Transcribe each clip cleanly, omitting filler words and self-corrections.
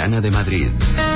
Metropolitana de Madrid.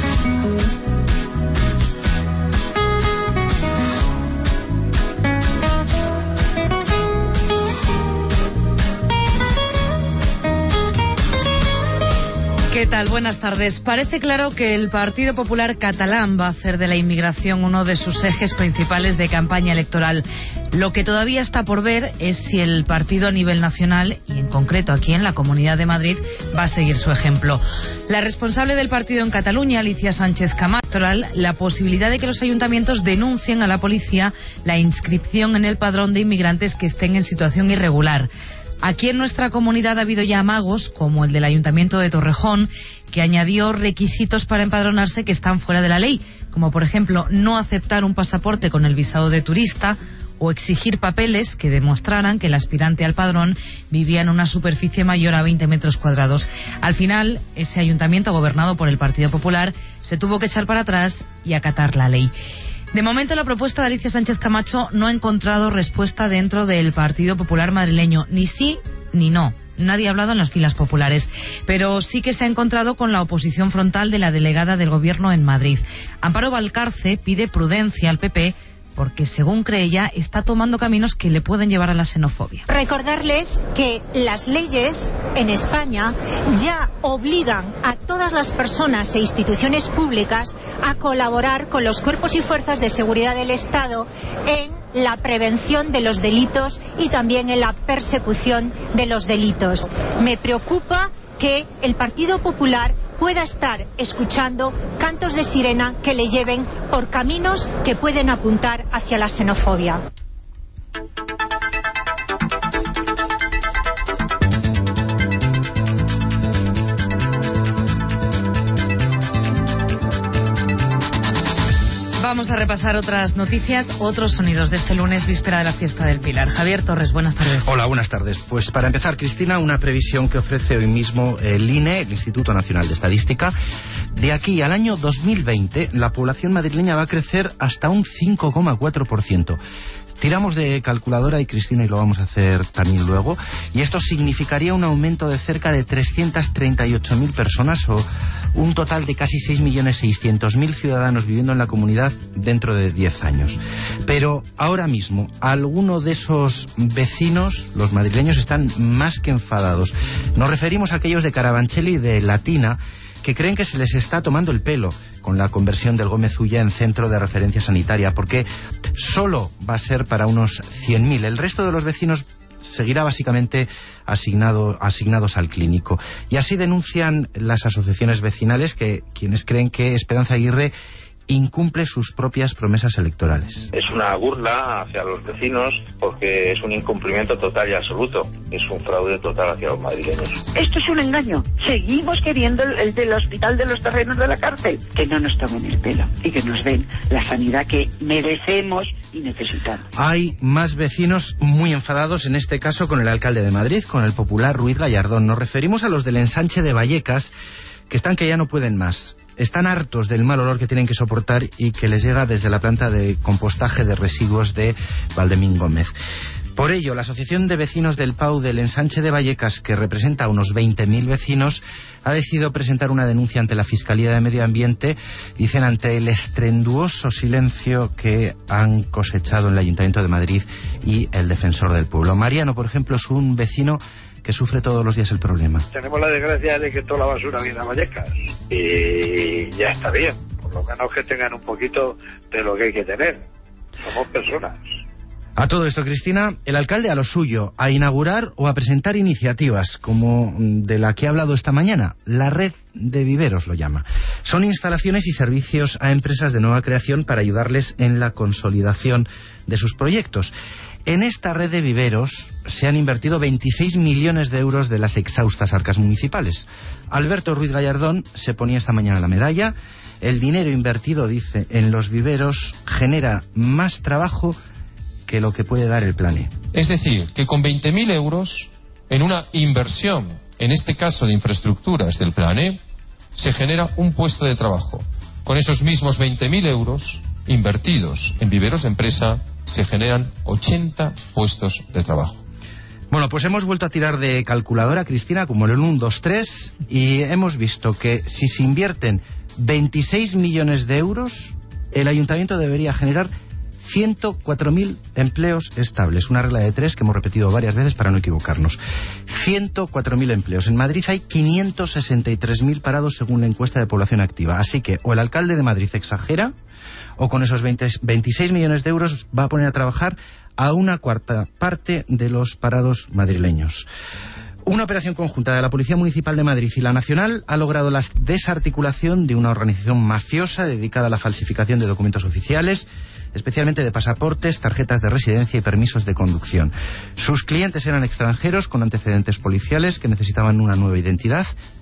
¿Qué tal? Buenas tardes. Parece claro que el Partido Popular catalán va a hacer de la inmigración uno de sus ejes principales de campaña electoral. Lo que todavía está por ver es si el partido a nivel nacional, y en concreto aquí en la Comunidad de Madrid, va a seguir su ejemplo. La responsable del partido en Cataluña, Alicia Sánchez Camacho, la posibilidad de que los ayuntamientos denuncien a la policía la inscripción en el padrón de inmigrantes que estén en situación irregular. Aquí en nuestra comunidad ha habido ya amagos, como el del Ayuntamiento de Torrejón, que añadió requisitos para empadronarse que están fuera de la ley, como por ejemplo no aceptar un pasaporte con el visado de turista o exigir papeles que demostraran que el aspirante al padrón vivía en una superficie mayor a 20 metros cuadrados. Al final, ese ayuntamiento, gobernado por el Partido Popular, se tuvo que echar para atrás y acatar la ley. De momento, la propuesta de Alicia Sánchez Camacho no ha encontrado respuesta dentro del Partido Popular madrileño, ni sí ni no. Nadie ha hablado en las filas populares, pero sí que se ha encontrado con la oposición frontal de la delegada del Gobierno en Madrid. Amparo Valcarce pide prudencia al PP porque, según cree ella, está tomando caminos que le pueden llevar a la xenofobia. Recordarles que las leyes en España ya obligan a todas las personas e instituciones públicas a colaborar con los cuerpos y fuerzas de seguridad del Estado en la prevención de los delitos y también en la persecución de los delitos. Me preocupa que el Partido Popular pueda estar escuchando cantos de sirena que le lleven por caminos que pueden apuntar hacia la xenofobia. Vamos a repasar otras noticias, otros sonidos de este lunes, víspera de la fiesta del Pilar. Javier Torres, buenas tardes. Hola, buenas tardes. Pues para empezar, Cristina, una previsión que ofrece hoy mismo el INE, el Instituto Nacional de Estadística. De aquí al año 2020, la población madrileña va a crecer hasta un 5,4%. Tiramos de calculadora, y Cristina, y lo vamos a hacer también luego, y esto significaría un aumento de cerca de 338.000 personas, o un total de casi 6.600.000 ciudadanos viviendo en la comunidad dentro de 10 años. Pero ahora mismo, algunos de esos vecinos, los madrileños, están más que enfadados. Nos referimos a aquellos de Carabanchel y de Latina, que creen que se les está tomando el pelo con la conversión del Gómez Ulla en centro de referencia sanitaria, porque solo va a ser para unos 100.000. El resto de los vecinos seguirá básicamente asignados al clínico. Y así denuncian las asociaciones vecinales, que quienes creen que Esperanza Aguirre incumple sus propias promesas electorales. Es una burla hacia los vecinos porque es un incumplimiento total y absoluto. Es un fraude total hacia los madrileños. Esto es un engaño. Seguimos queriendo el del hospital de los terrenos de la cárcel. Que no nos tomen el pelo y que nos den la sanidad que merecemos y necesitamos. Hay más vecinos muy enfadados, en este caso con el alcalde de Madrid, con el popular Ruiz Gallardón. Nos referimos a los del ensanche de Vallecas, que están que ya no pueden más. Están hartos del mal olor que tienen que soportar y que les llega desde la planta de compostaje de residuos de Valdemín Gómez. Por ello, la Asociación de Vecinos del PAU del Ensanche de Vallecas, que representa a unos 20.000 vecinos, ha decidido presentar una denuncia ante la Fiscalía de Medio Ambiente, dicen, ante el estrenduoso silencio que han cosechado en el Ayuntamiento de Madrid y el Defensor del Pueblo. Mariano, por ejemplo, es un vecino que sufre todos los días el problema. Tenemos la desgracia de que toda la basura viene a Vallecas y ya está bien, por lo menos que tengan un poquito de lo que hay que tener. Somos personas. A todo esto, Cristina, el alcalde a lo suyo, a inaugurar o a presentar iniciativas como de la que ha hablado esta mañana, la red de viveros lo llama. Son instalaciones y servicios a empresas de nueva creación para ayudarles en la consolidación de sus proyectos. En esta red de viveros se han invertido 26 millones de euros de las exhaustas arcas municipales. Alberto Ruiz Gallardón se ponía esta mañana la medalla. El dinero invertido, dice, en los viveros genera más trabajo que lo que puede dar el Plan. Es decir, que con 20.000 euros en una inversión, en este caso de infraestructuras del Plan, se genera un puesto de trabajo. Con esos mismos 20.000 euros invertidos en viveros de empresa, se generan 80 puestos de trabajo. Bueno, pues hemos vuelto a tirar de calculadora, Cristina, como en el 1, 2, 3, y hemos visto que si se invierten 26 millones de euros, el ayuntamiento debería generar 104.000 empleos estables. Una regla de 3 que hemos repetido varias veces para no equivocarnos. 104.000 empleos. En Madrid hay 563.000 parados según la encuesta de población activa. Así que o el alcalde de Madrid exagera, o con esos 26 millones de euros va a poner a trabajar a una cuarta parte de los parados madrileños. Una operación conjunta de la Policía Municipal de Madrid y la Nacional ha logrado la desarticulación de una organización mafiosa dedicada a la falsificación de documentos oficiales, especialmente de pasaportes, tarjetas de residencia y permisos de conducción. Sus clientes eran extranjeros con antecedentes policiales que necesitaban una nueva identidad.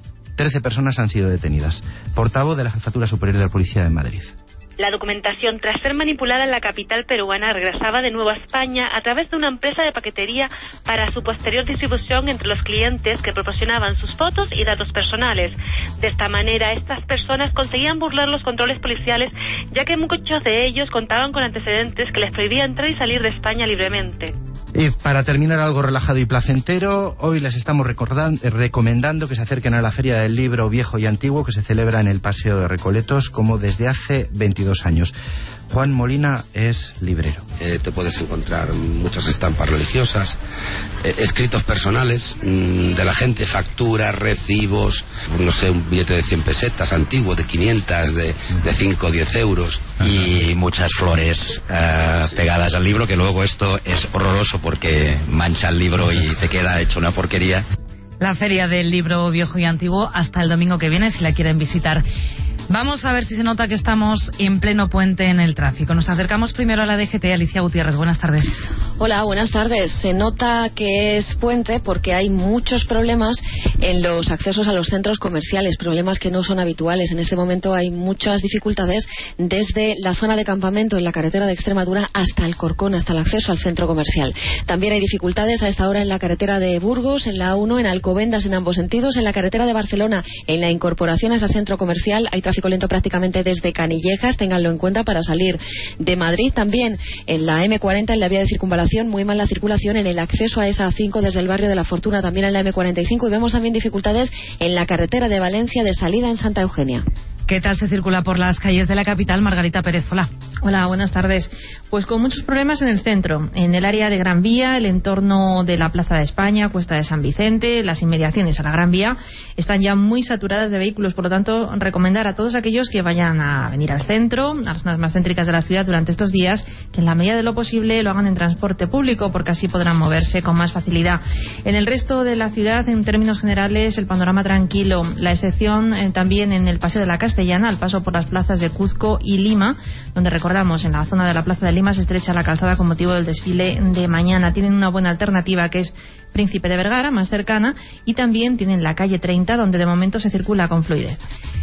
13 personas han sido detenidas. Portavoz de la Jefatura Superior de la Policía de Madrid. La documentación, tras ser manipulada en la capital peruana, regresaba de nuevo a España a través de una empresa de paquetería para su posterior distribución entre los clientes que proporcionaban sus fotos y datos personales. De esta manera, estas personas conseguían burlar los controles policiales, ya que muchos de ellos contaban con antecedentes que les prohibían entrar y salir de España libremente. Y para terminar algo relajado y placentero, hoy les estamos recomendando que se acerquen a la Feria del Libro Viejo y Antiguo que se celebra en el Paseo de Recoletos como desde hace 22 años. Juan Molina es librero. Te puedes encontrar muchas estampas religiosas, escritos personales de la gente, facturas, recibos, no sé, un billete de 100 pesetas antiguo, de 500, de 5 o 10 euros. Y muchas flores pegadas al libro, que luego esto es horroroso porque mancha el libro y te queda hecho una porquería. La Feria del Libro Viejo y Antiguo hasta el domingo que viene, si la quieren visitar. Vamos a ver si se nota que estamos en pleno puente en el tráfico. Nos acercamos primero a la DGT. Alicia Gutiérrez, buenas tardes. Hola, buenas tardes. Se nota que es puente porque hay muchos problemas en los accesos a los centros comerciales, problemas que no son habituales. En este momento hay muchas dificultades desde la zona de campamento en la carretera de Extremadura hasta Alcorcón, hasta el acceso al centro comercial. También hay dificultades a esta hora en la carretera de Burgos, en la A1, en Alcobendas en ambos sentidos, en la carretera de Barcelona, en la incorporación a ese centro comercial. Hay tráfico lento prácticamente desde Canillejas, ténganlo en cuenta para salir de Madrid. También en la M40, en la vía de circunvalación, muy mal la circulación en el acceso a esa A5 desde el barrio de la Fortuna, también en la M45, y vemos también dificultades en la carretera de Valencia de salida en Santa Eugenia. ¿Qué tal se circula por las calles de la capital? Margarita Pérez, hola. Hola, buenas tardes. Pues con muchos problemas en el centro, en el área de Gran Vía, el entorno de la Plaza de España, Cuesta de San Vicente, las inmediaciones a la Gran Vía están ya muy saturadas de vehículos. Por lo tanto, recomendar a todos aquellos que vayan a venir al centro, a las zonas más céntricas de la ciudad durante estos días, que en la medida de lo posible lo hagan en transporte público, porque así podrán moverse con más facilidad. En el resto de la ciudad, en términos generales, el panorama tranquilo, la excepción también en el Paseo de la Castellana, al paso por las plazas de Cuzco y Lima, donde recordamos, en la zona de la Plaza de Lima se estrecha la calzada con motivo del desfile de mañana. Tienen una buena alternativa que es Príncipe de Vergara, más cercana, y también tienen la calle 30, donde de momento se circula con fluidez.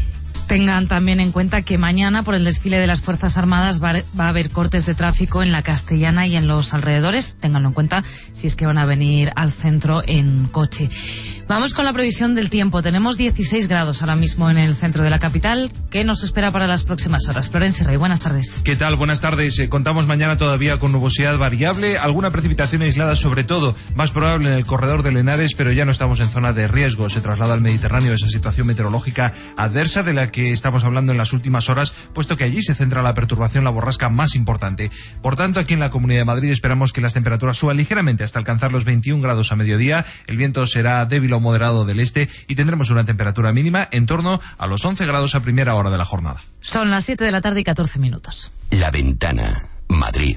Tengan también en cuenta que mañana, por el desfile de las Fuerzas Armadas, va a haber cortes de tráfico en la Castellana y en los alrededores. Ténganlo en cuenta si es que van a venir al centro en coche. Vamos con la previsión del tiempo. Tenemos 16 grados ahora mismo en el centro de la capital. ¿Qué nos espera para las próximas horas? Florencia Rey, buenas tardes. ¿Qué tal? Buenas tardes. Contamos mañana todavía con nubosidad variable, alguna precipitación aislada, sobre todo más probable en el corredor del Henares, pero ya no estamos en zona de riesgo. Se traslada al Mediterráneo esa situación meteorológica adversa de la que estamos hablando en las últimas horas, puesto que allí se centra la perturbación, la borrasca más importante. Por tanto, aquí en la Comunidad de Madrid esperamos que las temperaturas suban ligeramente hasta alcanzar los 21 grados a mediodía. El viento será débil o moderado del este y tendremos una temperatura mínima en torno a los 11 grados a primera hora de la jornada. Son las 7 de la tarde y 14 minutos. La Ventana, Madrid.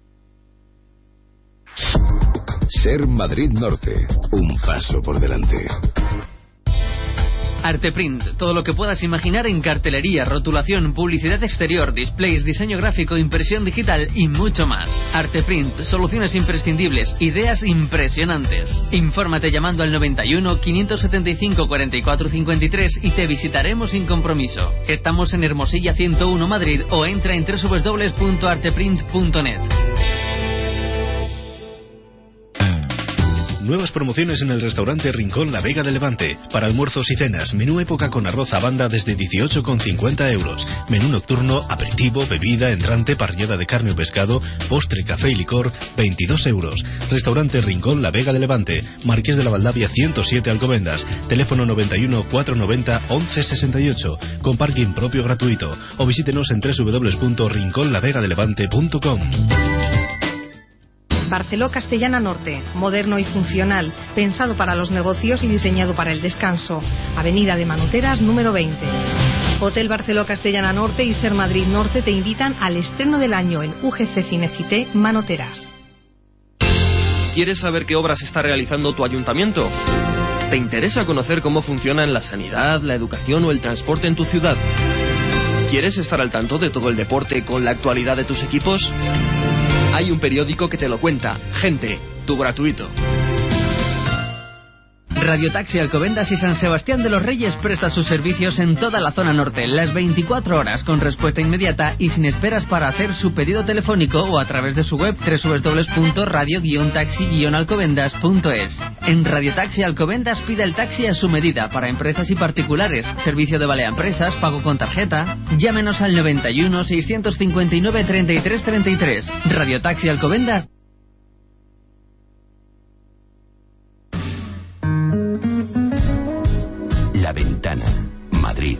Ser Madrid Norte, un paso por delante. Arteprint, todo lo que puedas imaginar en cartelería, rotulación, publicidad exterior, displays, diseño gráfico, impresión digital y mucho más. Arteprint, soluciones imprescindibles, ideas impresionantes. Infórmate llamando al 91 575 44 53 y te visitaremos sin compromiso. Estamos en Hermosilla 101 Madrid o entra en www.arteprint.net. Nuevas promociones en el restaurante Rincón La Vega de Levante. Para almuerzos y cenas, menú época con arroz a banda desde 18,50 euros. Menú nocturno, aperitivo, bebida, entrante, parrillada de carne o pescado, postre, café y licor, 22 euros. Restaurante Rincón La Vega de Levante. Marqués de la Valdavia 107 Alcobendas. Teléfono 91 490 1168. Con parking propio gratuito. O visítenos en www.rinconlavegadelevante.com. Barceló Castellana Norte, moderno y funcional, pensado para los negocios y diseñado para el descanso. Avenida de Manoteras, número 20. Hotel Barceló Castellana Norte y Ser Madrid Norte te invitan al estreno del año en UGC Cinecité Manoteras. ¿Quieres saber qué obras está realizando tu ayuntamiento? ¿Te interesa conocer cómo funcionan la sanidad, la educación o el transporte en tu ciudad? ¿Quieres estar al tanto de todo el deporte con la actualidad de tus equipos? Hay un periódico que te lo cuenta. Gente, tu gratuito. Radiotaxi Alcobendas y San Sebastián de los Reyes presta sus servicios en toda la zona norte, las 24 horas, con respuesta inmediata y sin esperas para hacer su pedido telefónico o a través de su web www.radio-taxi-alcobendas.es. En Radiotaxi Alcobendas pide el taxi a su medida para empresas y particulares, servicio de vale a empresas, pago con tarjeta. Llámenos al 91 659 33 33. Radiotaxi Alcobendas. La Ventana, Madrid.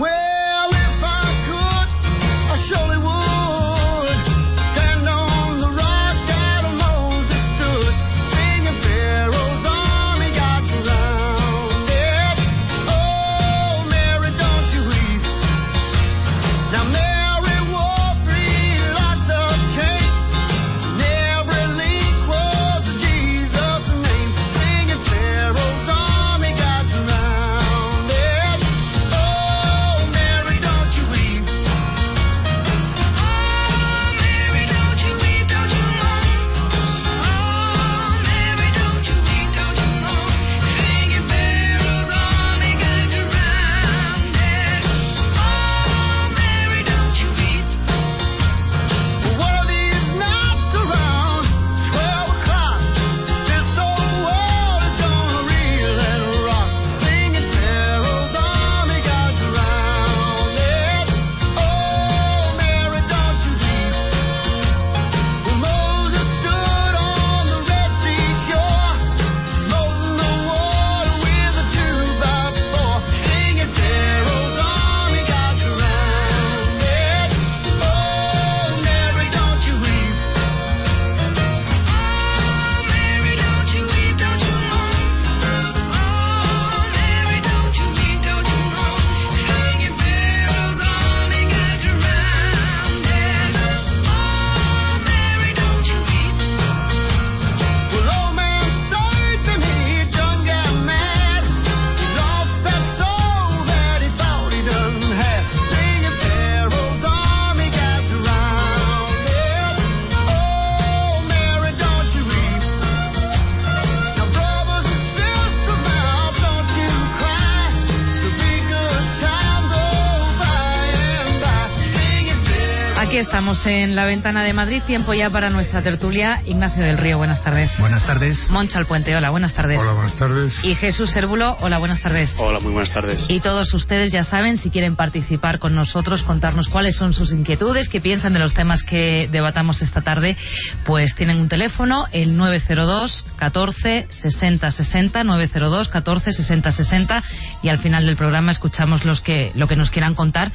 Estamos en La Ventana de Madrid, tiempo ya para nuestra tertulia. Ignacio del Río, buenas tardes. Buenas tardes. Moncho Alpuente, hola, buenas tardes. Hola, buenas tardes. Y Jesús Cérvulo, hola, buenas tardes. Hola, muy buenas tardes. Y todos ustedes ya saben, si quieren participar con nosotros, contarnos cuáles son sus inquietudes, qué piensan de los temas que debatamos esta tarde, pues tienen un teléfono, el 902 14 60 60, 902 14 60 60, y al final del programa escuchamos lo que nos quieran contar,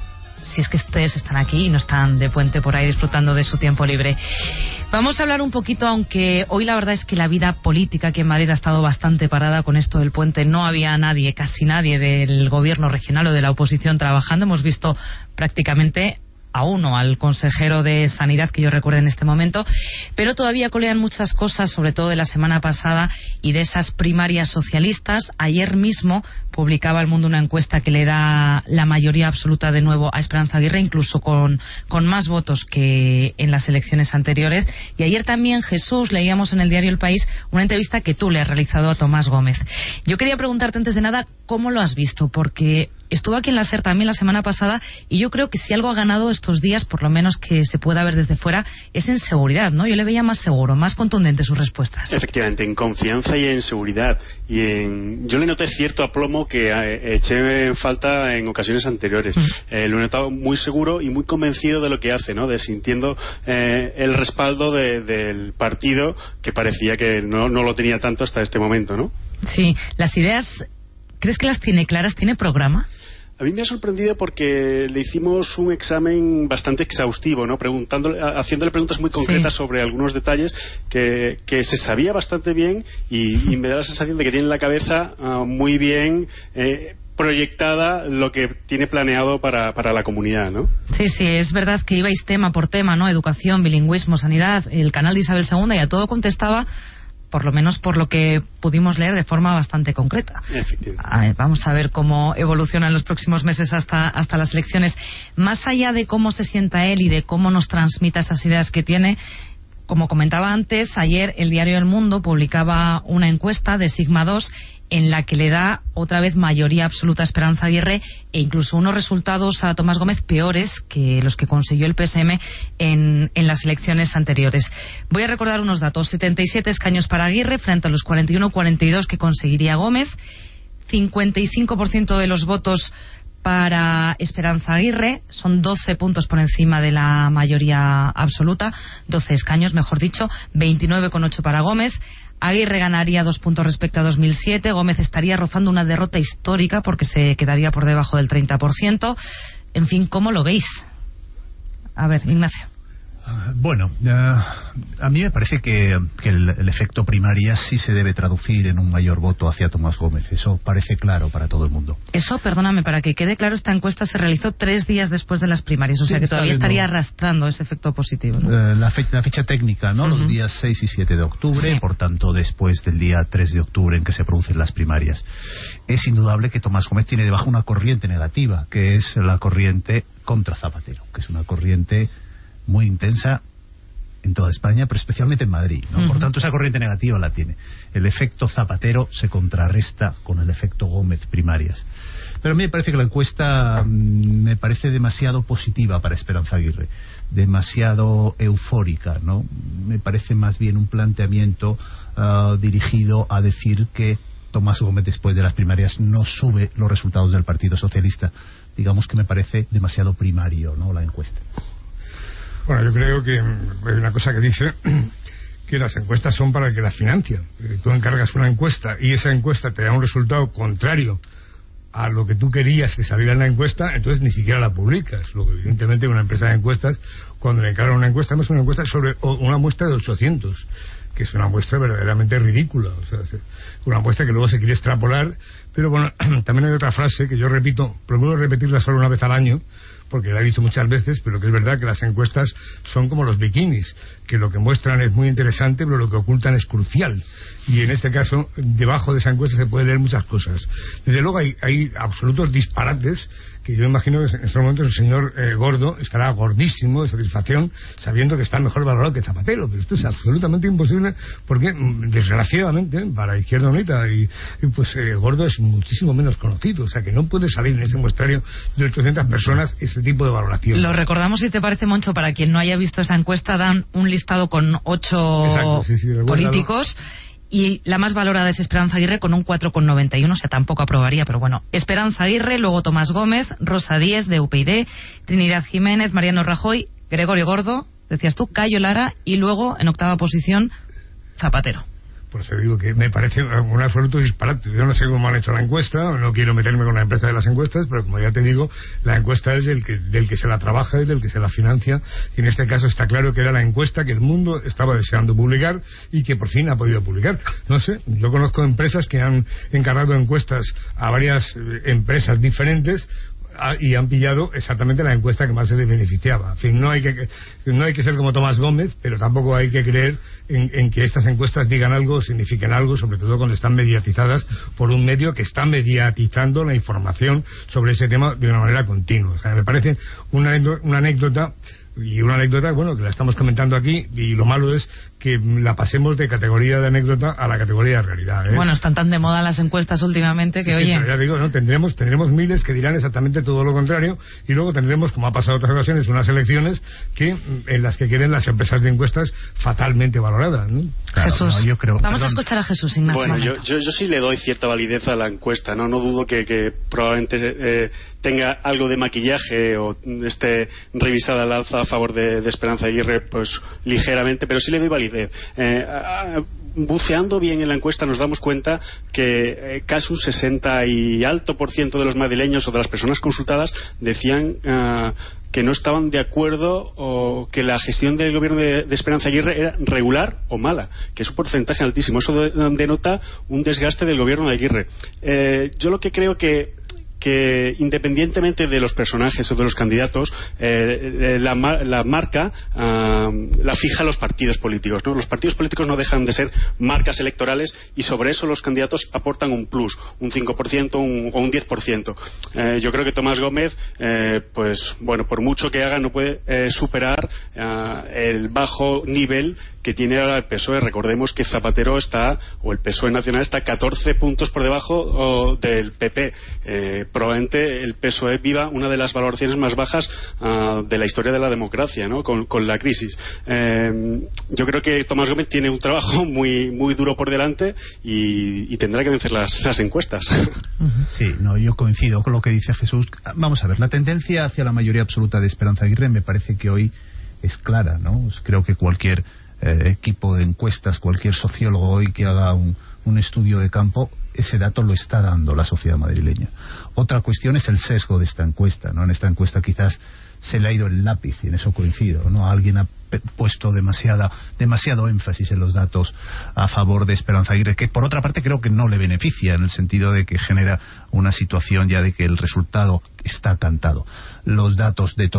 si es que ustedes están aquí y no están de puente por ahí disfrutando de su tiempo libre. Vamos a hablar un poquito, aunque hoy la verdad es que la vida política aquí en Madrid ha estado bastante parada con esto del puente. No había nadie, casi nadie del gobierno regional o de la oposición trabajando. Hemos visto prácticamente a uno, al consejero de Sanidad que yo recuerdo en este momento, pero todavía colean muchas cosas, sobre todo de la semana pasada y de esas primarias socialistas. Ayer mismo publicaba El Mundo una encuesta que le da la mayoría absoluta de nuevo a Esperanza Aguirre, incluso con más votos que en las elecciones anteriores. Y ayer también, Jesús, leíamos en el diario El País una entrevista que tú le has realizado a Tomás Gómez. Yo quería preguntarte antes de nada, ¿cómo lo has visto? Porque estuvo aquí en la SER también la semana pasada, y yo creo que si algo ha ganado estos días, por lo menos que se pueda ver desde fuera, es en seguridad, ¿no? Yo le veía más seguro, más contundente sus respuestas. Efectivamente, en confianza y en seguridad. Yo le noté cierto aplomo que eché en falta en ocasiones anteriores. Lo he notado muy seguro y muy convencido de lo que hace, ¿no? De sintiendo el respaldo del partido, que parecía que no lo tenía tanto hasta este momento, ¿no? Sí, las ideas, ¿crees que las tiene claras? ¿Tiene programa? A mí me ha sorprendido porque le hicimos un examen bastante exhaustivo, ¿no? Haciéndole preguntas muy concretas sobre algunos detalles que se sabía bastante bien, y me da la sensación de que tiene en la cabeza muy bien proyectada lo que tiene planeado para la comunidad, ¿no? Sí, es verdad que ibais tema por tema, ¿no? Educación, bilingüismo, sanidad, el canal de Isabel II, y a todo contestaba, por lo menos por lo que pudimos leer, de forma bastante concreta. Vamos a ver cómo evolucionan los próximos meses hasta las elecciones. Más allá de cómo se sienta él y de cómo nos transmita esas ideas que tiene, como comentaba antes, ayer el diario El Mundo publicaba una encuesta de Sigma 2 en la que le da otra vez mayoría absoluta a Esperanza Aguirre, e incluso unos resultados a Tomás Gómez peores que los que consiguió el PSM en las elecciones anteriores. Voy a recordar unos datos: 77 escaños para Aguirre frente a los 41-42 que conseguiría Gómez, 55% de los votos para Esperanza Aguirre, son 12 puntos por encima de la mayoría absoluta, 12 escaños, mejor dicho, 29,8 para Gómez. Aguirre ganaría 2 puntos respecto a 2007, Gómez estaría rozando una derrota histórica porque se quedaría por debajo del 30%. En fin, ¿cómo lo veis? A ver, Ignacio. Bueno, a mí me parece que el efecto primaria sí se debe traducir en un mayor voto hacia Tomás Gómez. Eso parece claro para todo el mundo. Eso, perdóname, para que quede claro, esta encuesta se realizó 3 días después de las primarias, o sea que todavía estaría arrastrando ese efecto positivo, ¿no? La fecha técnica, ¿no? Los días 6 y 7 de octubre, por tanto después del día 3 de octubre en que se producen las primarias. Es indudable que Tomás Gómez tiene debajo una corriente negativa, que es la corriente contra Zapatero, que es una corriente muy intensa en toda España, pero especialmente en Madrid, ¿no? Por tanto, esa corriente negativa la tiene. El efecto Zapatero se contrarresta con el efecto Gómez primarias. Pero a mí me parece que la encuesta me parece demasiado positiva para Esperanza Aguirre, demasiado eufórica, ¿no? Me parece más bien un planteamiento dirigido a decir que Tomás Gómez después de las primarias no sube los resultados del Partido Socialista. Digamos que me parece demasiado primario, ¿no?, la encuesta. Bueno, yo creo que hay una cosa que dice que las encuestas son para el que las financia. Tú encargas una encuesta y esa encuesta te da un resultado contrario a lo que tú querías que saliera en la encuesta, entonces ni siquiera la publicas. Lo que evidentemente una empresa de encuestas, cuando le encargan una encuesta, no es una encuesta sobre una muestra de 800, que es una muestra verdaderamente ridícula. O sea, una muestra que luego se quiere extrapolar. Pero bueno, también hay otra frase que yo repito, procuro repetirla solo una vez al año, porque la he visto muchas veces, pero que es verdad que las encuestas son como los bikinis, que lo que muestran es muy interesante, pero lo que ocultan es crucial. Y en este caso, debajo de esa encuesta se puede leer muchas cosas. Desde luego hay absolutos disparates, que yo imagino que en estos momentos el señor Gordo estará gordísimo de satisfacción, sabiendo que está mejor valorado que Zapatero, pero esto es absolutamente imposible, porque desgraciadamente para Izquierda Unida pues Gordo es muchísimo menos conocido, o sea que no puede salir en ese muestrario de 800 personas ese tipo de valoración. Lo recordamos, si te parece, Moncho, para quien no haya visto esa encuesta, dan un listado con 8 políticos. Y la más valorada es Esperanza Aguirre con un 4,91, o sea, tampoco aprobaría, pero bueno. Esperanza Aguirre, luego Tomás Gómez, Rosa Díez de UPyD, Trinidad Jiménez, Mariano Rajoy, Gregorio Gordo, decías tú, Cayo Lara, y luego en octava posición Zapatero. Por eso digo que me parece un absoluto disparate. Yo no sé cómo han hecho la encuesta, no quiero meterme con la empresa de las encuestas, pero como ya te digo, la encuesta es del que se la trabaja y del que se la financia, y en este caso está claro que era la encuesta que el mundo estaba deseando publicar y que por fin ha podido publicar. No sé, yo conozco empresas que han encargado encuestas a varias empresas diferentes y han pillado exactamente la encuesta que más se les beneficiaba. En fin, no hay que ser como Tomás Gómez, pero tampoco hay que creer en que estas encuestas digan algo o signifiquen algo, sobre todo cuando están mediatizadas por un medio que está mediatizando la información sobre ese tema de una manera continua. O sea, me parece una anécdota Y una anécdota, bueno, que la estamos comentando aquí, y lo malo es que la pasemos de categoría de anécdota a la categoría de realidad, ¿eh? Bueno, están tan de moda las encuestas últimamente que, sí, oye... pero ya digo, ¿no? Tendremos miles que dirán exactamente todo lo contrario, y luego tendremos, como ha pasado en otras ocasiones, unas elecciones en las que queden las empresas de encuestas fatalmente valoradas, ¿no? Claro, Jesús, no, yo creo... Vamos a escuchar a Jesús, Ignacio. Bueno, yo sí le doy cierta validez a la encuesta, no dudo que probablemente tenga algo de maquillaje o esté revisada al alza a favor de Esperanza Aguirre, pues ligeramente, pero sí le doy validez. Buceando bien en la encuesta nos damos cuenta que casi un 60 y alto % de los madrileños o de las personas consultadas decían que no estaban de acuerdo o que la gestión del gobierno de Esperanza Aguirre era regular o mala, que es un porcentaje altísimo. Eso denota un desgaste del gobierno de Aguirre. Yo lo que creo que independientemente de los personajes o de los candidatos, la marca la fija los partidos políticos, ¿no? Los partidos políticos no dejan de ser marcas electorales y sobre eso los candidatos aportan un plus, un 5% o un 10%. Yo creo que Tomás Gómez, pues bueno, por mucho que haga no puede superar el bajo nivel que tiene ahora el PSOE. Recordemos que Zapatero o el PSOE nacional está 14 puntos por debajo del PP. Probablemente el PSOE viva una de las valoraciones más bajas de la historia de la democracia, ¿no? Con la crisis. Yo creo que Tomás Gómez tiene un trabajo muy muy duro por delante y tendrá que vencer las encuestas. Sí, yo coincido con lo que dice Jesús. Vamos a ver, la tendencia hacia la mayoría absoluta de Esperanza Aguirre me parece que hoy es clara, ¿no? Creo que cualquier equipo de encuestas, cualquier sociólogo hoy que haga un estudio de campo, ese dato lo está dando la sociedad madrileña. Otra cuestión es el sesgo de esta encuesta, ¿no? En esta encuesta quizás se le ha ido el lápiz, y en eso coincido, ¿no? Alguien ha puesto demasiado énfasis en los datos a favor de Esperanza Aguirre, que por otra parte creo que no le beneficia, en el sentido de que genera una situación ya de que el resultado está cantado. Los datos de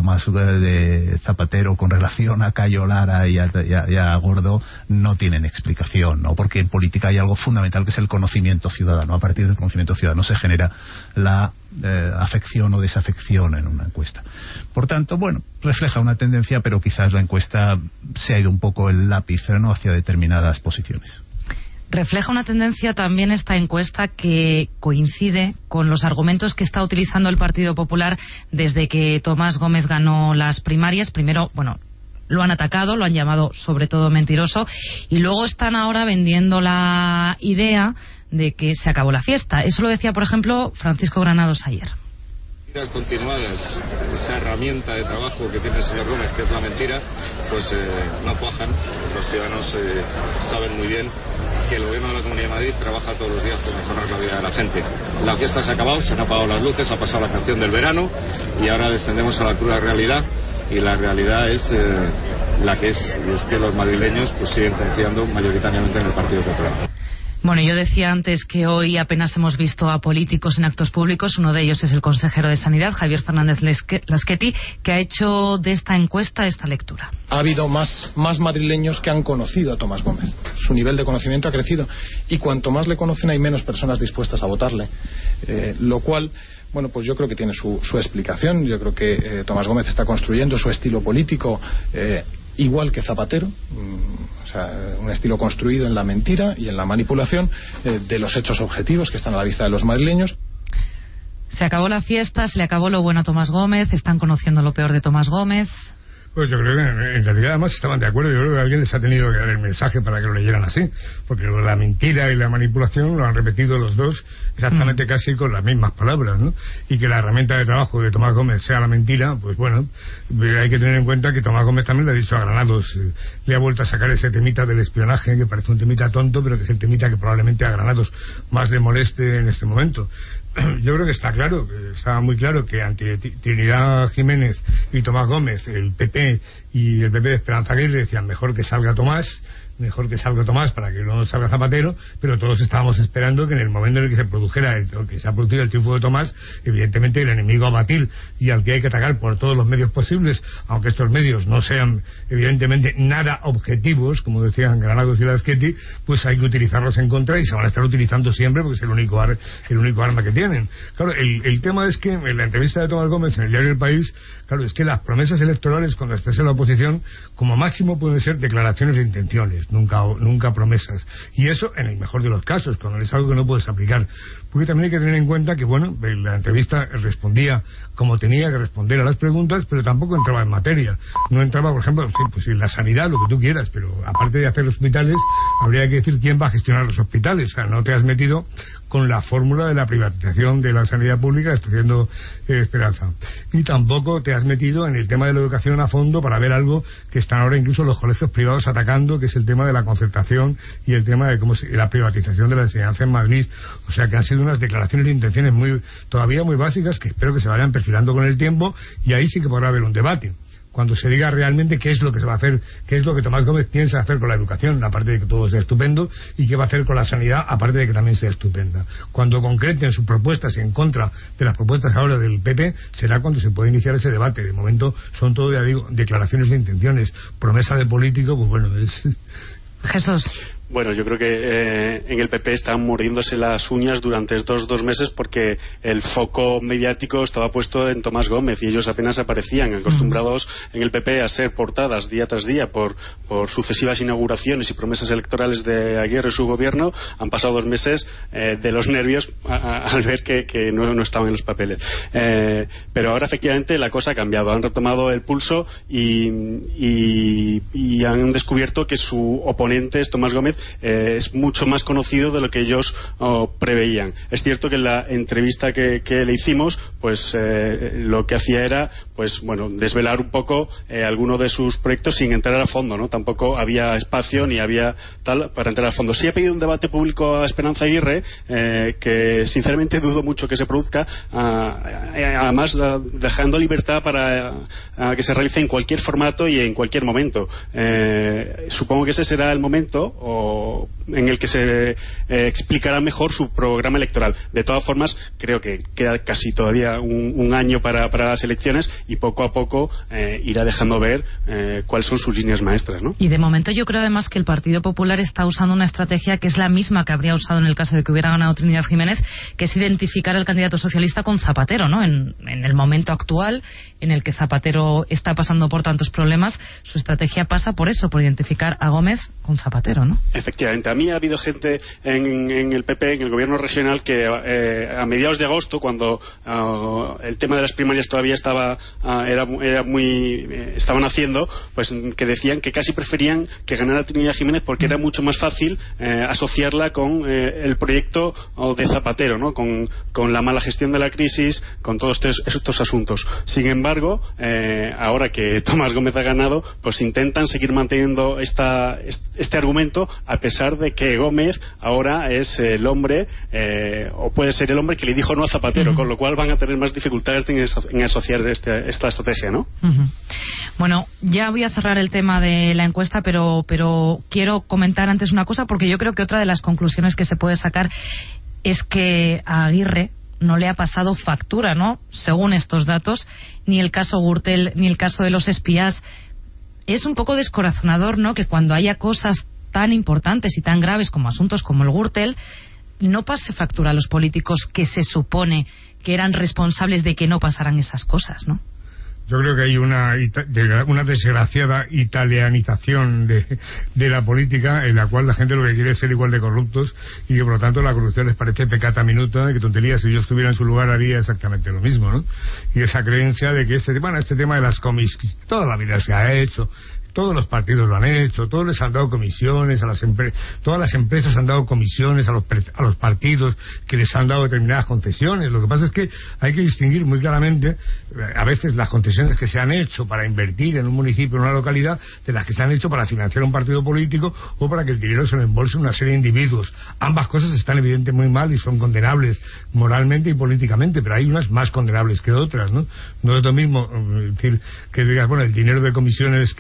de Zapatero con relación a Cayo Lara y a Gordo no tienen explicación, ¿no? Porque en política hay algo fundamental que es el conocimiento ciudadano. A partir del conocimiento ciudadano se genera la afección o desafección en una encuesta. Por tanto, bueno, refleja una tendencia, pero quizás la encuesta se ha ido un poco el lápiz, ¿no?, hacia determinadas posiciones. Refleja una tendencia también esta encuesta que coincide con los argumentos que está utilizando el Partido Popular desde que Tomás Gómez ganó las primarias. Primero, bueno, lo han atacado, lo han llamado sobre todo mentiroso, y luego están ahora vendiendo la idea de que se acabó la fiesta. Eso lo decía, por ejemplo, Francisco Granados ayer. Continuadas, esa herramienta de trabajo que tiene el señor Gómez, que es la mentira, pues no cuajan. Los ciudadanos saben muy bien que el gobierno de la Comunidad de Madrid trabaja todos los días por mejorar la vida de la gente. La fiesta se ha acabado, se han apagado las luces, ha pasado la canción del verano y ahora descendemos a la cruda realidad, y la realidad es la que es, y es que los madrileños pues siguen confiando mayoritariamente en el Partido Popular. Bueno, yo decía antes que hoy apenas hemos visto a políticos en actos públicos. Uno de ellos es el consejero de Sanidad, Javier Fernández Laschetti, que ha hecho de esta encuesta esta lectura. Ha habido más madrileños que han conocido a Tomás Gómez. Su nivel de conocimiento ha crecido. Y cuanto más le conocen, hay menos personas dispuestas a votarle. Lo cual, bueno, pues yo creo que tiene su explicación. Yo creo que Tomás Gómez está construyendo su estilo político igual que Zapatero, o sea, un estilo construido en la mentira y en la manipulación de los hechos objetivos que están a la vista de los madrileños. Se acabó la fiesta, se le acabó lo bueno a Tomás Gómez, están conociendo lo peor de Tomás Gómez. Pues yo creo que en realidad además estaban de acuerdo. Yo creo que alguien les ha tenido que dar el mensaje para que lo leyeran así, porque la mentira y la manipulación lo han repetido los dos exactamente casi con las mismas palabras, ¿no? Y que la herramienta de trabajo de Tomás Gómez sea la mentira, pues bueno, hay que tener en cuenta que Tomás Gómez también le ha dicho a Granados, le ha vuelto a sacar ese temita del espionaje, que parece un temita tonto, pero que es el temita que probablemente a Granados más le moleste en este momento. Yo creo que está claro, estaba muy claro que ante Trinidad Jiménez y Tomás Gómez, el PP y el PP de Esperanza Aguirre decían mejor que salga Tomás, mejor que salga Tomás para que no salga Zapatero, pero todos estábamos esperando que en el momento en el que se produjera que se ha producido el triunfo de Tomás, evidentemente el enemigo a batir y al que hay que atacar por todos los medios posibles, aunque estos medios no sean evidentemente nada objetivos, como decían Granados y Laschetti, pues hay que utilizarlos en contra y se van a estar utilizando siempre porque es el único arma que tienen. Claro, el tema es que en la entrevista de Tomás Gómez en el diario El País, claro, es que las promesas electorales cuando estés en la oposición como máximo pueden ser declaraciones de intenciones, nunca promesas, y eso en el mejor de los casos, cuando es algo que no puedes aplicar, porque también hay que tener en cuenta que bueno, la entrevista respondía como tenía que responder a las preguntas, pero tampoco entraba en materia, no entraba, por ejemplo, pues en la sanidad, lo que tú quieras, pero aparte de hacer hospitales habría que decir quién va a gestionar los hospitales. O sea, no te has metido con la fórmula de la privatización de la sanidad pública, estoy haciendo Esperanza, y tampoco te has metido en el tema de la educación a fondo para ver algo que están ahora incluso los colegios privados atacando, que es el tema de la concertación y el tema de la privatización de la enseñanza en Madrid. O sea, que han sido unas declaraciones de intenciones todavía muy básicas, que espero que se vayan perfilando con el tiempo, y ahí sí que podrá haber un debate cuando se diga realmente qué es lo que se va a hacer, qué es lo que Tomás Gómez piensa hacer con la educación, aparte de que todo sea estupendo, y qué va a hacer con la sanidad, aparte de que también sea estupenda. Cuando concreten sus propuestas en contra de las propuestas ahora del PP, será cuando se puede iniciar ese debate. De momento son todo, ya digo, declaraciones de intenciones, promesa de político, pues bueno, es... Jesús. Bueno, yo creo que en el PP están mordiéndose las uñas durante estos 2 meses porque el foco mediático estaba puesto en Tomás Gómez y ellos apenas aparecían, acostumbrados en el PP a ser portadas día tras día por sucesivas inauguraciones y promesas electorales de Aguirre y su gobierno. Han pasado 2 meses de los nervios al ver que no estaban en los papeles. Pero ahora efectivamente la cosa ha cambiado, han retomado el pulso y han descubierto que su oponente es Tomás Gómez. Es mucho más conocido de lo que ellos preveían. Es cierto que en la entrevista que le hicimos, pues lo que hacía era, pues bueno, desvelar un poco algunos de sus proyectos sin entrar a fondo, ¿no? Tampoco había espacio ni había tal para entrar a fondo. Sí ha pedido un debate público a Esperanza Aguirre, que sinceramente dudo mucho que se produzca, además dejando libertad para que se realice en cualquier formato y en cualquier momento. Supongo que ese será el momento en el que se explicará mejor su programa electoral. De todas formas, creo que queda casi todavía un año para las elecciones y poco a poco irá dejando ver cuáles son sus líneas maestras, ¿no? Y de momento yo creo además que el Partido Popular está usando una estrategia que es la misma que habría usado en el caso de que hubiera ganado Trinidad Jiménez, que es identificar al candidato socialista con Zapatero, ¿no? En el momento actual en el que Zapatero está pasando por tantos problemas, su estrategia pasa por eso, por identificar a Gómez con Zapatero, ¿no? Efectivamente, a mí ha habido gente en el PP, en el gobierno regional, que a mediados de agosto, cuando el tema de las primarias todavía estaban haciendo, pues que decían que casi preferían que ganara Trinidad Jiménez porque era mucho más fácil asociarla con el proyecto de Zapatero, ¿no? Con la mala gestión de la crisis, con todos estos asuntos. Sin embargo, ahora que Tomás Gómez ha ganado, pues intentan seguir manteniendo este argumento, a pesar de que Gómez ahora es el hombre, o puede ser el hombre que le dijo no a Zapatero, con lo cual van a tener más dificultades en asociar esta estrategia, ¿no? Bueno, ya voy a cerrar el tema de la encuesta, pero quiero comentar antes una cosa, porque yo creo que otra de las conclusiones que se puede sacar es que a Aguirre no le ha pasado factura, ¿no? Según estos datos, ni el caso Gürtel ni el caso de los espías. Es un poco descorazonador, ¿no?, que cuando haya cosas tan importantes y tan graves como asuntos como el Gürtel, no pase factura a los políticos que se supone que eran responsables de que no pasaran esas cosas, ¿no? Yo creo que hay una desgraciada italianización de la política, en la cual la gente lo que quiere es ser igual de corruptos y que por lo tanto la corrupción les parece peccata minuta, que tontería, si yo estuviera en su lugar haría exactamente lo mismo, ¿no? Y esa creencia de que este tema de las comisiones, toda la vida se ha hecho, todos los partidos lo han hecho, todos les han dado comisiones a las empresas, todas las empresas han dado comisiones a los partidos que les han dado determinadas concesiones. Lo que pasa es que hay que distinguir muy claramente a veces las concesiones que se han hecho para invertir en un municipio, en una localidad, de las que se han hecho para financiar un partido político o para que el dinero se lo embolse una serie de individuos. Ambas cosas están evidentemente muy mal y son condenables moralmente y políticamente, pero hay unas más condenables que otras, ¿no? No es lo mismo decir que digas, bueno, el dinero de comisiones que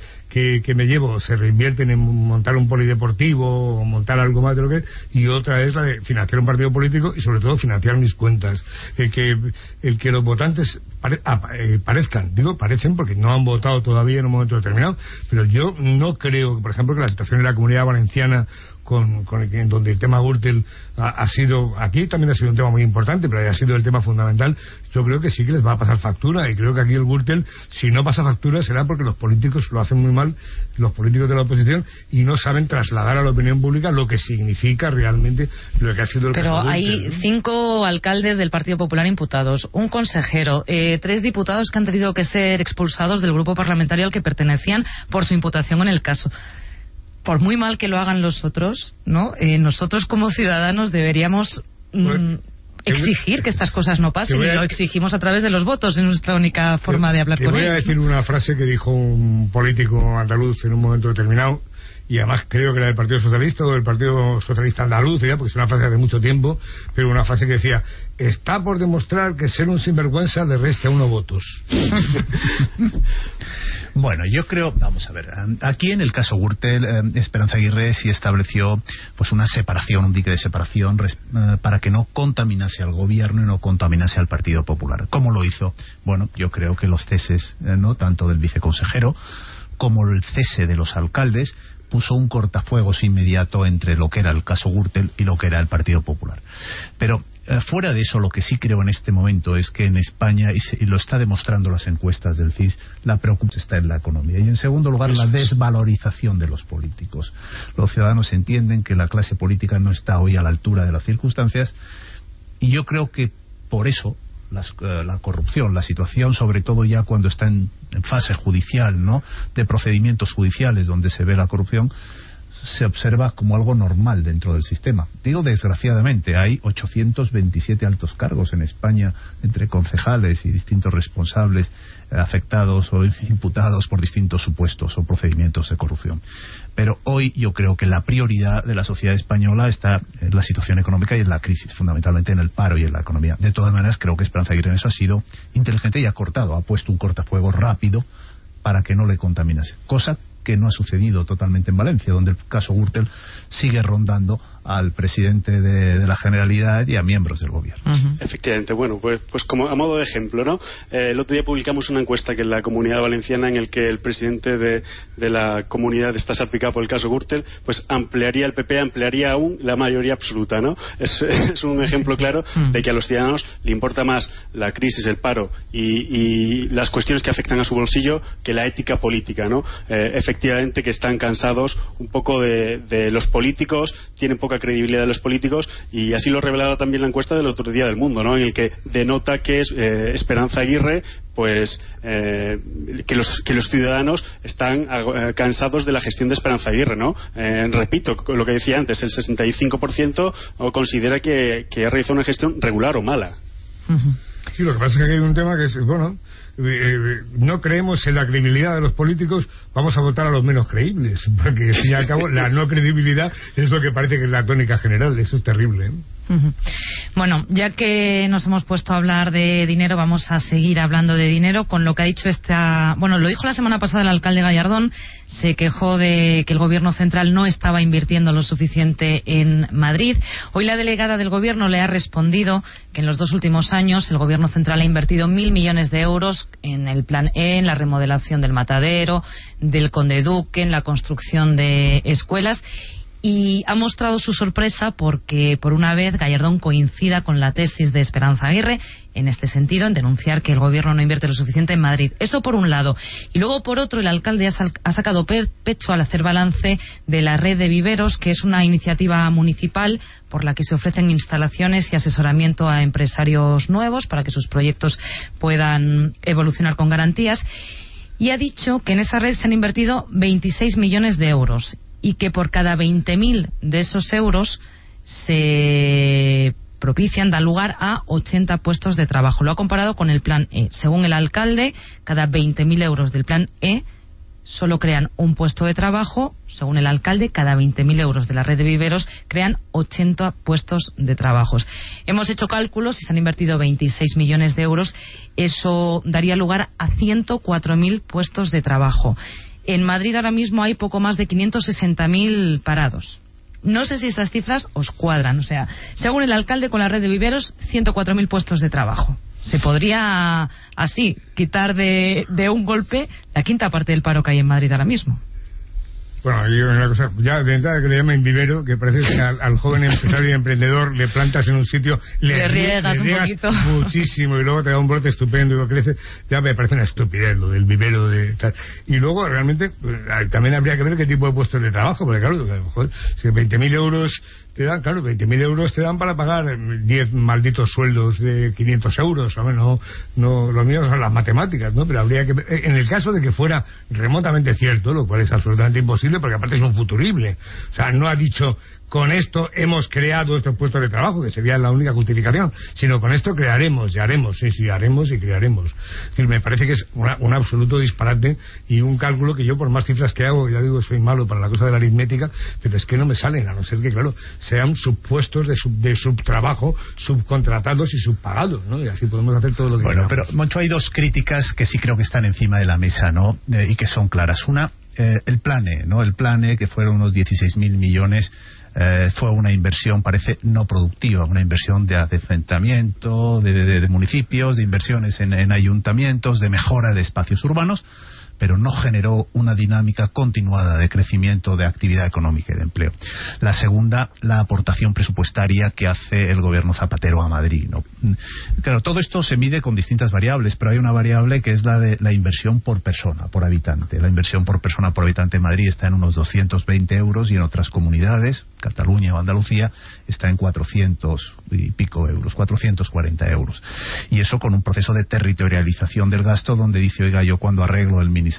que me llevo se reinvierten en montar un polideportivo o montar algo más de lo que es, y otra es la de financiar un partido político y sobre todo financiar mis cuentas. El que los votantes parecen porque no han votado todavía en un momento determinado, pero yo no creo, por ejemplo, que la situación en la Comunidad Valenciana en donde el tema Gürtel ha sido, aquí también ha sido un tema muy importante, pero ha sido el tema fundamental. Yo creo que sí que les va a pasar factura, y creo que aquí el Gürtel, si no pasa factura, será porque los políticos lo hacen muy mal, los políticos de la oposición, y no saben trasladar a la opinión pública lo que significa realmente lo que ha sido el caso Gürtel. Pero hay 5 alcaldes del Partido Popular imputados, un consejero, 3 diputados que han tenido que ser expulsados del grupo parlamentario al que pertenecían por su imputación en el caso. Por muy mal que lo hagan los otros, ¿no? Nosotros como ciudadanos deberíamos exigir que estas cosas no pasen, y lo exigimos a través de los votos, es nuestra única forma de hablar con ellos. Voy a decir una frase que dijo un político andaluz en un momento determinado, y además creo que era del Partido Socialista o del Partido Socialista Andaluz, ya, porque es una frase de mucho tiempo, pero una frase que decía: está por demostrar que ser un sinvergüenza le resta 1 votos. Bueno, yo creo, vamos a ver, aquí en el caso Gürtel, Esperanza Aguirre sí estableció pues una separación, un dique de separación para que no contaminase al gobierno y no contaminase al Partido Popular. ¿Cómo lo hizo? Bueno, yo creo que los ceses, no tanto del viceconsejero como el cese de los alcaldes, puso un cortafuegos inmediato entre lo que era el caso Gürtel y lo que era el Partido Popular. Pero fuera de eso, lo que sí creo en este momento es que en España, y lo está demostrando las encuestas del CIS, la preocupación está en la economía. Y en segundo lugar, la desvalorización de los políticos. Los ciudadanos entienden que la clase política no está hoy a la altura de las circunstancias, y yo creo que por eso la corrupción, la situación, sobre todo ya cuando está en fase judicial, ¿no?, de procedimientos judiciales donde se ve la corrupción, se observa como algo normal dentro del sistema. Digo desgraciadamente, hay 827 altos cargos en España entre concejales y distintos responsables afectados o imputados por distintos supuestos o procedimientos de corrupción. Pero hoy yo creo que la prioridad de la sociedad española está en la situación económica y en la crisis, fundamentalmente en el paro y en la economía. De todas maneras, creo que Esperanza Aguirre en eso ha sido inteligente y ha cortado, ha puesto un cortafuego rápido para que no le contaminase, cosa que no ha sucedido totalmente en Valencia, donde el caso Gürtel sigue rondando al presidente de la Generalidad y a miembros del gobierno. Efectivamente, bueno, pues como a modo de ejemplo, ¿no? El otro día publicamos una encuesta que en la Comunidad Valenciana, en el que el presidente de la comunidad está salpicado por el caso Gürtel, pues el PP ampliaría aún la mayoría absoluta, ¿no? Es un ejemplo claro de que a los ciudadanos le importa más la crisis, el paro y las cuestiones que afectan a su bolsillo que la ética política, ¿no? Efectivamente que están cansados un poco de los políticos, tienen poca credibilidad de los políticos, y así lo revelaba también la encuesta del otro día del Mundo, ¿no?, en el que denota que es Esperanza Aguirre, pues que los ciudadanos están cansados de la gestión de Esperanza Aguirre, ¿no? Repito lo que decía antes, el 65% considera que ha realizado una gestión regular o mala. Sí, lo que pasa es que hay un tema que es, bueno, no creemos en la credibilidad de los políticos, vamos a votar a los menos creíbles, porque al fin y al cabo la no credibilidad es lo que parece que es la tónica general. Eso es terrible, ¿eh? Bueno, ya que nos hemos puesto a hablar de dinero, vamos a seguir hablando de dinero con lo que ha dicho lo dijo la semana pasada el alcalde Gallardón. Se quejó de que el gobierno central no estaba invirtiendo lo suficiente en Madrid. Hoy la delegada del gobierno le ha respondido que en los 2 últimos años el gobierno central ha invertido 1.000 millones de euros en el plan E, en la remodelación del Matadero, del Conde Duque, en la construcción de escuelas. Y ha mostrado su sorpresa porque, por una vez, Gallardón coincida con la tesis de Esperanza Aguirre en este sentido, en denunciar que el gobierno no invierte lo suficiente en Madrid. Eso por un lado. Y luego, por otro, el alcalde ha sacado pecho al hacer balance de la red de viveros, que es una iniciativa municipal por la que se ofrecen instalaciones y asesoramiento a empresarios nuevos para que sus proyectos puedan evolucionar con garantías. Y ha dicho que en esa red se han invertido 26 millones de euros. Y que por cada 20.000 de esos euros se propician, da lugar a 80 puestos de trabajo. Lo ha comparado con el plan E. Según el alcalde, cada 20.000 euros del plan E solo crean un puesto de trabajo. Según el alcalde, cada 20.000 euros de la red de viveros crean 80 puestos de trabajo. Hemos hecho cálculos y se han invertido 26 millones de euros. Eso daría lugar a 104.000 puestos de trabajo. En Madrid ahora mismo hay poco más de 560.000 parados. No sé si estas cifras os cuadran. O sea, según el alcalde, con la red de viveros, 104.000 puestos de trabajo. Se podría, así, quitar de un golpe la quinta parte del paro que hay en Madrid ahora mismo. Bueno, yo una cosa, ya de entrada que le llaman vivero, que parece que al joven empresario y emprendedor le plantas en un sitio, le riegas un poquito muchísimo y luego te da un brote estupendo y lo crece. Ya me parece una estupidez lo del vivero de tal. Y luego realmente también habría que ver qué tipo de puestos de trabajo, porque claro, joder, si 20.000 euros te dan, claro, 20.000 euros te dan para pagar 10 malditos sueldos de 500 euros. A ver, no, lo mío son las matemáticas, ¿no? Pero habría que, en el caso de que fuera remotamente cierto, lo cual es absolutamente imposible, porque aparte es un futurible. O sea, no ha dicho, con esto hemos creado estos puestos de trabajo, que sería la única justificación, sino con esto crearemos y haremos, sí, haremos y crearemos. Es decir, me parece que es un absoluto disparate y un cálculo que yo, por más cifras que hago, ya digo, soy malo para la cosa de la aritmética, pero es que no me salen, a no ser que, claro, sean subpuestos de subtrabajo, subcontratados y subpagados, ¿no? Y así podemos hacer todo lo que queramos. Pero, Moncho, hay dos críticas que sí creo que están encima de la mesa, ¿no? Y que son claras. Una, el PLANE, ¿no? El PLANE, que fueron unos 16.000 millones, fue una inversión, parece, no productiva, una inversión de asentamiento de municipios, de inversiones en ayuntamientos, de mejora de espacios urbanos, pero no generó una dinámica continuada de crecimiento, de actividad económica y de empleo. La segunda, la aportación presupuestaria que hace el gobierno Zapatero a Madrid, ¿no? Claro, todo esto se mide con distintas variables, pero hay una variable que es la de la inversión por persona, por habitante. La inversión por persona por habitante en Madrid está en unos 220 euros y en otras comunidades, Cataluña o Andalucía, está en 400 y pico euros, 440 euros. Y eso con un proceso de territorialización del gasto donde dice, oiga, yo cuando arreglo el Ministerio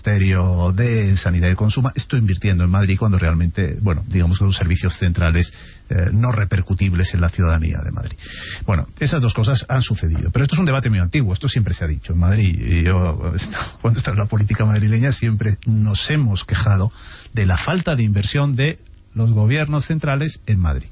de Sanidad y Consumo estoy invirtiendo en Madrid cuando realmente, bueno, digamos que los servicios centrales no repercutibles en la ciudadanía de Madrid. Bueno, esas dos cosas han sucedido, pero esto es un debate muy antiguo, esto siempre se ha dicho en Madrid, y yo, cuando está en la política madrileña, siempre nos hemos quejado de la falta de inversión de los gobiernos centrales en Madrid.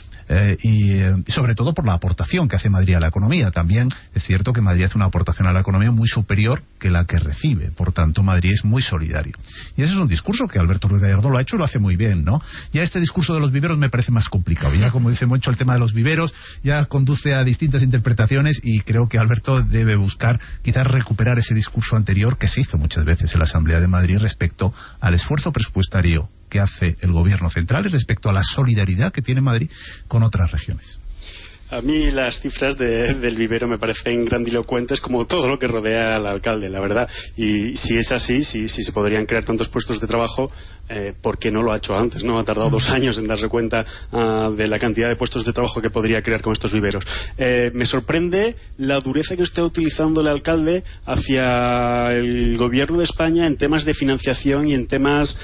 Y sobre todo por la aportación que hace Madrid a la economía. También es cierto que Madrid hace una aportación a la economía muy superior que la que recibe, por tanto Madrid es muy solidario. Y ese es un discurso que Alberto Ruiz Gallardón lo ha hecho y lo hace muy bien, ¿no? Ya este discurso de los viveros me parece más complicado, ya como dice Moncho, el tema de los viveros ya conduce a distintas interpretaciones y creo que Alberto debe buscar quizás recuperar ese discurso anterior que se hizo muchas veces en la Asamblea de Madrid respecto al esfuerzo presupuestario que hace el gobierno central y respecto a la solidaridad que tiene Madrid con otras regiones. A mí las cifras del vivero me parecen grandilocuentes como todo lo que rodea al alcalde, la verdad. Y si es así, si se podrían crear tantos puestos de trabajo, ¿por qué no lo ha hecho antes? ¿No? Ha tardado 2 años en darse cuenta de la cantidad de puestos de trabajo que podría crear con estos viveros. Me sorprende la dureza que está utilizando el alcalde hacia el gobierno de España en temas de financiación y en temas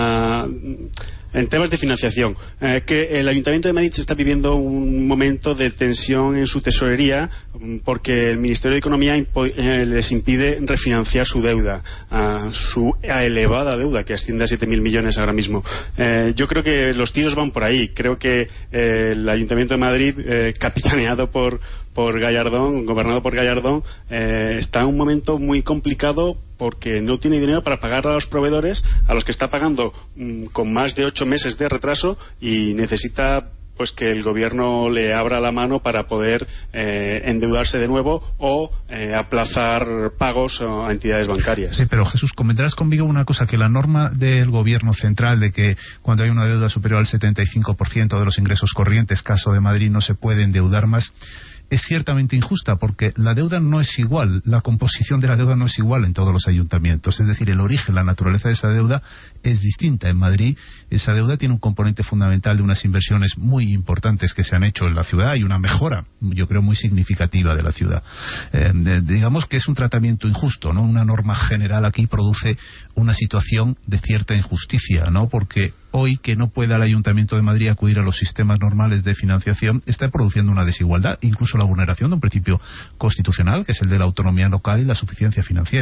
de financiación, que el Ayuntamiento de Madrid se está viviendo un momento de tensión en su tesorería porque el Ministerio de Economía les impide refinanciar su deuda, su elevada deuda que asciende a 7.000 millones ahora mismo. Yo creo que los tiros van por ahí. Creo que el Ayuntamiento de Madrid, capitaneado por Gallardón, gobernado por Gallardón, está en un momento muy complicado porque no tiene dinero para pagar a los proveedores a los que está pagando con más de 8 meses de retraso y necesita pues que el gobierno le abra la mano para poder endeudarse de nuevo o aplazar pagos a entidades bancarias. Sí, pero Jesús, comentarás conmigo una cosa, que la norma del gobierno central de que cuando hay una deuda superior al 75% de los ingresos corrientes, caso de Madrid, no se puede endeudar más, es ciertamente injusta porque la deuda no es igual, la composición de la deuda no es igual en todos los ayuntamientos, es decir, el origen, la naturaleza de esa deuda es distinta. En Madrid esa deuda tiene un componente fundamental de unas inversiones muy importantes que se han hecho en la ciudad y una mejora, yo creo, muy significativa de la ciudad. Digamos que es un tratamiento injusto, ¿no? Una norma general aquí produce una situación de cierta injusticia, ¿no? Porque hoy que no pueda el Ayuntamiento de Madrid acudir a los sistemas normales de financiación está produciendo una desigualdad, incluso la vulneración de un principio constitucional que es el de la autonomía local y la suficiencia financiera.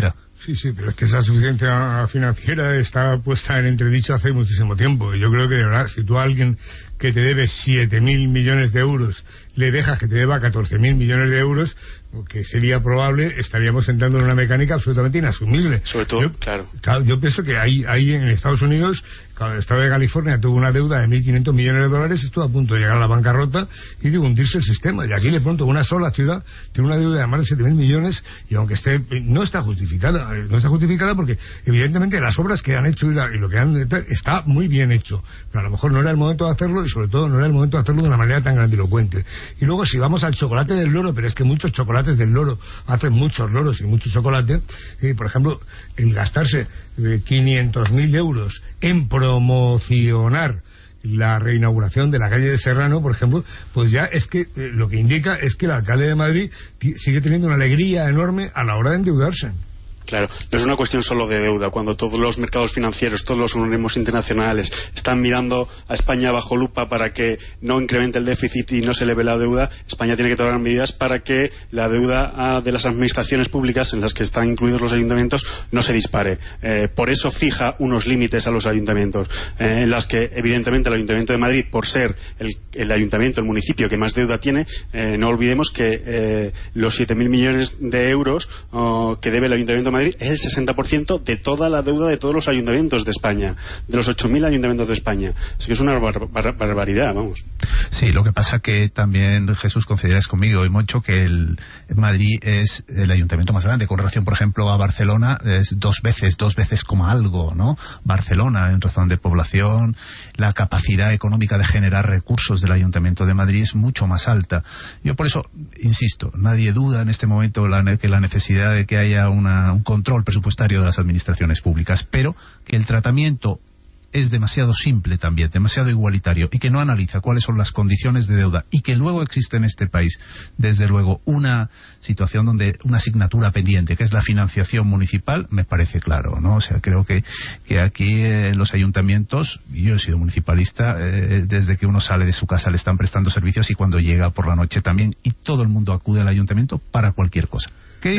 Sí, pero es que esa suficiencia financiera está puesta en entredicho hace muchísimo tiempo. Y yo creo que, de verdad, si tú a alguien que te debe 7.000 millones de euros le dejas que te deba 14.000 millones de euros, que sería probable, estaríamos entrando en una mecánica absolutamente inasumible. Sobre todo, claro, yo pienso que ahí en Estados Unidos, cuando el Estado de California tuvo una deuda de 1.500 millones de dólares, estuvo a punto de llegar a la bancarrota y de hundirse el sistema. Y aquí, de pronto, una sola ciudad tiene una deuda de más de 7.000 millones y aunque no está justificada porque, evidentemente, las obras que han hecho y lo que han está muy bien hecho, pero a lo mejor no era el momento de hacerlo y, sobre todo, no era el momento de hacerlo de una manera tan grandilocuente. Y luego, si vamos al chocolate del loro, pero es que muchos chocolates del loro hacen muchos loros y mucho chocolate, por ejemplo, el gastarse 500.000 euros en promocionar la reinauguración de la calle de Serrano, por ejemplo, pues ya es que lo que indica es que el alcalde de Madrid sigue teniendo una alegría enorme a la hora de endeudarse. Claro, no es una cuestión solo de deuda. Cuando todos los mercados financieros, todos los organismos internacionales están mirando a España bajo lupa para que no incremente el déficit y no se eleve la deuda, España tiene que tomar medidas para que la deuda de las administraciones públicas, en las que están incluidos los ayuntamientos, no se dispare. Por eso fija unos límites a los ayuntamientos, en las que, evidentemente, el Ayuntamiento de Madrid, por ser el ayuntamiento, el municipio que más deuda tiene, no olvidemos que los 7.000 millones de euros que debe el Ayuntamiento de Madrid es el 60% de toda la deuda de todos los ayuntamientos de España, de los 8.000 ayuntamientos de España. Así que es una barbaridad, vamos. Sí, lo que pasa que también, Jesús, concederás conmigo y Moncho, que el Madrid es el ayuntamiento más grande con relación, por ejemplo, a Barcelona. Es dos veces como algo, ¿no? Barcelona, en razón de población, la capacidad económica de generar recursos del Ayuntamiento de Madrid es mucho más alta. Yo por eso insisto, nadie duda en este momento que la necesidad de que haya un control presupuestario de las administraciones públicas, pero que el tratamiento es demasiado simple también, demasiado igualitario, y que no analiza cuáles son las condiciones de deuda, y que luego existe en este país, desde luego, una situación donde una asignatura pendiente, que es la financiación municipal, me parece claro, ¿no? O sea, creo que aquí los ayuntamientos, yo he sido municipalista, desde que uno sale de su casa le están prestando servicios, y cuando llega por la noche también, y todo el mundo acude al ayuntamiento para cualquier cosa. Que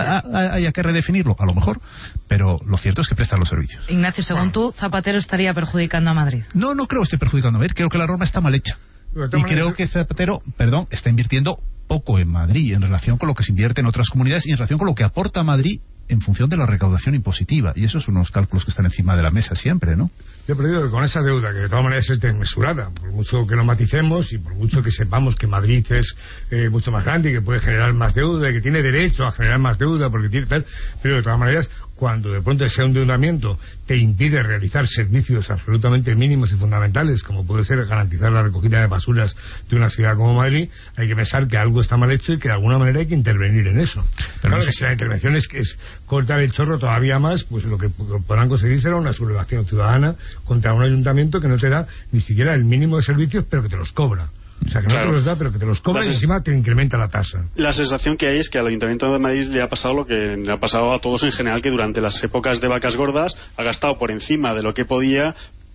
haya que redefinirlo, a lo mejor, pero lo cierto es que prestan los servicios. Ignacio, según tú, Zapatero estaría perjudicando a Madrid. No creo que esté perjudicando a Madrid, creo que la norma está mal hecha. Y creo que Zapatero, está invirtiendo poco en Madrid en relación con lo que se invierte en otras comunidades y en relación con lo que aporta Madrid en función de la recaudación impositiva. Y esos son unos cálculos que están encima de la mesa siempre, ¿no? Yo he perdido que con esa deuda, que de todas maneras es desmesurada, por mucho que lo maticemos y por mucho que sepamos que Madrid es mucho más grande y que puede generar más deuda y que tiene derecho a generar más deuda porque tiene tal, pero de todas maneras, cuando de pronto ese endeudamiento te impide realizar servicios absolutamente mínimos y fundamentales, como puede ser garantizar la recogida de basuras de una ciudad como Madrid, hay que pensar que algo está mal hecho y que de alguna manera hay que intervenir en eso. Pero claro, que si la intervención es cortar el chorro todavía más, pues lo que podrán conseguir será una sublevación ciudadana contra un ayuntamiento que no te da ni siquiera el mínimo de servicios, pero que te los cobra. O sea, que no te los da, pero que te los cobra y encima te incrementa la tasa. La sensación que hay es que al Ayuntamiento de Madrid le ha pasado lo que le ha pasado a todos en general, que durante las épocas de vacas gordas ha gastado por encima de lo que podía,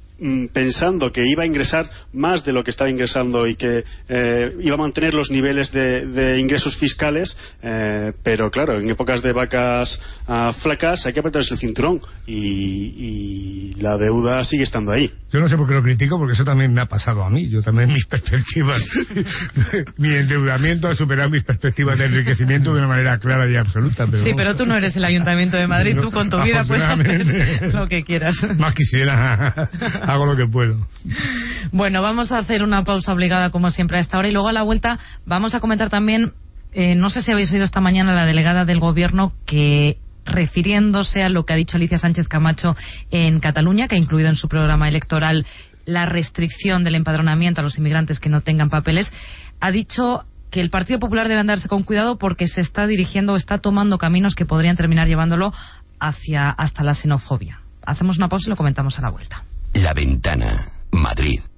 pensando que iba a ingresar más de lo que estaba ingresando y que iba a mantener los niveles de ingresos fiscales, pero claro, en épocas de vacas flacas hay que apretarse el cinturón y la deuda sigue estando ahí. Yo no sé por qué lo critico, porque eso también me ha pasado a mí. Yo también, mis perspectivas, mi endeudamiento ha superado mis perspectivas de enriquecimiento de una manera clara y absoluta. Pero sí, pero tú no eres el Ayuntamiento de Madrid, tú con tu vida puedes hacer lo que quieras. Más quisiera. Hago lo que puedo. Bueno, vamos a hacer una pausa obligada como siempre a esta hora y luego a la vuelta vamos a comentar también, no sé si habéis oído esta mañana la delegada del gobierno que, refiriéndose a lo que ha dicho Alicia Sánchez Camacho en Cataluña, que ha incluido en su programa electoral la restricción del empadronamiento a los inmigrantes que no tengan papeles, ha dicho que el Partido Popular debe andarse con cuidado porque se está dirigiendo o está tomando caminos que podrían terminar llevándolo hasta la xenofobia. Hacemos una pausa y lo comentamos a la vuelta. La Ventana, Madrid.